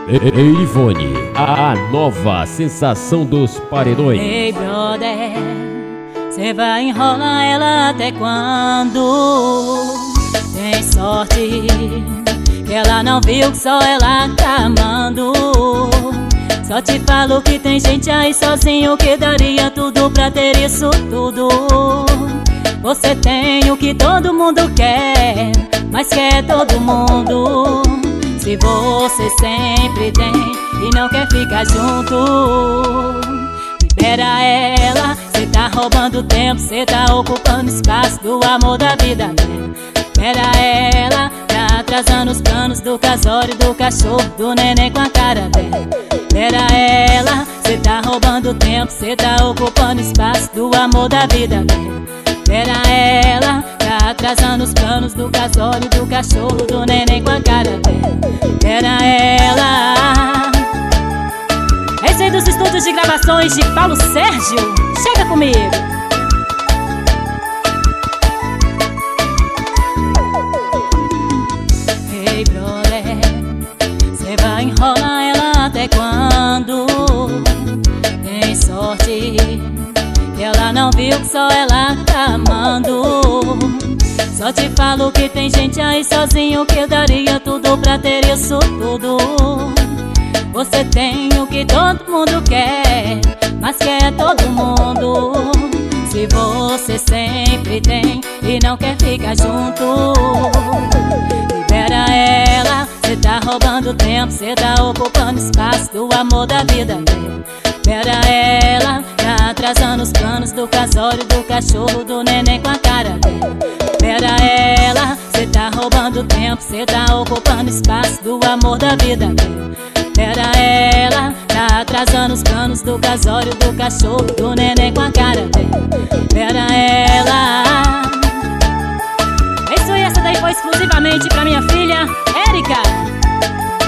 Ivone, a nova sensação dos paredões. Ei, brother, cê vai enrolar ela até quando? Tem sorte que ela não viu que só ela tá amando. Só te falo que tem gente aí sozinho que daria tudo pra ter isso tudo. Você tem o que todo mundo quer, mas quer todo mundo. Se você sempre tem e não quer ficar junto, libera ela. Cê tá roubando tempo, cê tá ocupando espaço do amor da vida dela. Libera ela, tá atrasando os planos do casório, do cachorro, do neném com a cara dela. Libera ela, cê tá roubando tempo, cê tá ocupando espaço do amor da vida dela. Libera ela, tá atrasando os planos do casório, do cachorro, do neném com a cara dela. Libera ela. Esse aí dos estúdios de gravações de Paulo Sérgio. Chega comigo. Ei, brother, cê vai enrolar ela até quando? Tem sorte que ela não viu que só ela tá amando. Só te falo que tem gente aí sozinho que daria tudo pra ter isso tudo. Você tem o que todo mundo quer, mas quer todo mundo. Se você sempre tem e não quer ficar junto, libera ela. Cê tá roubando tempo, cê tá ocupando espaço do amor da vida dela. Libera ela, tá atrasando os planos do casório, do cachorro, do neném com a cara dela. Libera ela, cê tá roubando tempo, cê tá ocupando espaço do amor da vida dela. Libera ela, tá atrasando os planos do casório, do cachorro, do neném com a cara dela. Libera ela. Isso aí, essa daí foi exclusivamente pra minha filha, Érica.